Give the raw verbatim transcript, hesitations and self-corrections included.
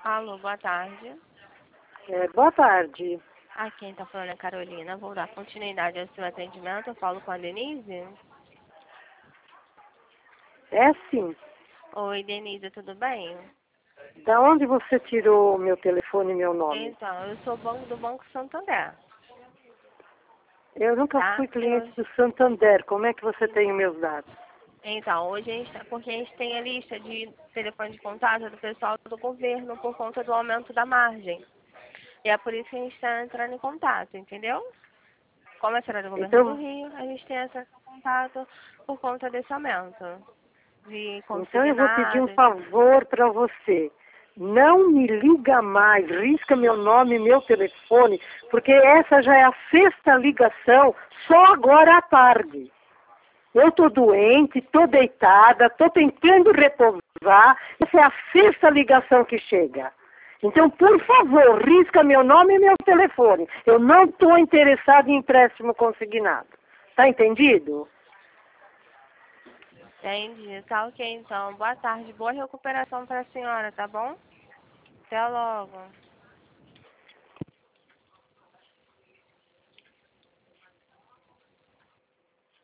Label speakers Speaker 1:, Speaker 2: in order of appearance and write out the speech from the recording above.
Speaker 1: Alô, boa tarde.
Speaker 2: É, boa tarde.
Speaker 1: Aqui quem está falando é Carolina. Vou dar continuidade ao seu atendimento. Eu falo com a Denise.
Speaker 2: É sim.
Speaker 1: Oi, Denise, tudo bem?
Speaker 2: Da onde você tirou meu telefone e meu nome?
Speaker 1: Então, eu sou banco do Banco Santander.
Speaker 2: Eu nunca
Speaker 1: Tá?
Speaker 2: fui cliente
Speaker 1: Eu...
Speaker 2: do Santander. Como é que você tem os meus dados?
Speaker 1: Então, hoje a gente tá... porque a gente tem a lista de telefone de contato do pessoal do governo por conta do aumento da margem. E é por isso que a gente está entrando em contato, entendeu? Como a senhora é do governo do
Speaker 2: Então,
Speaker 1: Rio, a gente tem esse contato por conta desse aumento de
Speaker 2: então eu vou pedir um
Speaker 1: consignados.
Speaker 2: favor para você. Não me liga mais, risca meu nome e meu telefone, porque essa já é a sexta ligação, só agora à tarde. Eu estou doente, estou deitada, estou tentando repousar. Essa é a sexta ligação que chega. Então, por favor, risca meu nome e meu telefone. Eu não estou interessado em empréstimo consignado. Tá entendido?
Speaker 1: Entendi. Tá ok, então. Boa tarde. Boa recuperação para a senhora, tá bom? Até logo.